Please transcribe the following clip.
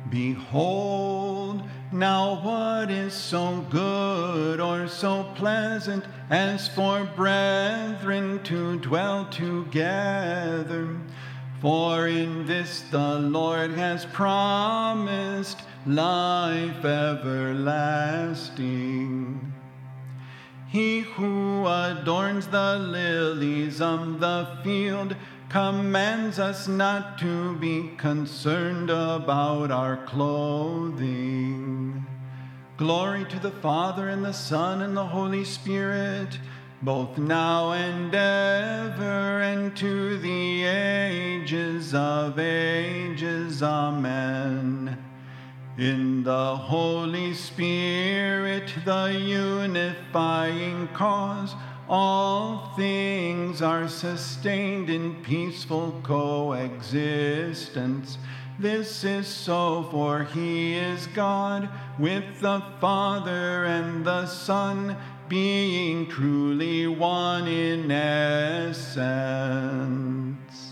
Behold, now what is so good or so pleasant as for brethren to dwell together? For in this the Lord has promised life everlasting. He who adorns the lilies of the field commands us not to be concerned about our clothing. Glory to the Father, and the Son, and the Holy Spirit, both now and ever, and to the ages of ages. Amen. In the Holy Spirit, the unifying cause, all things are sustained in peaceful coexistence. This is so, for he is God, with the Father and the Son, being truly one in essence.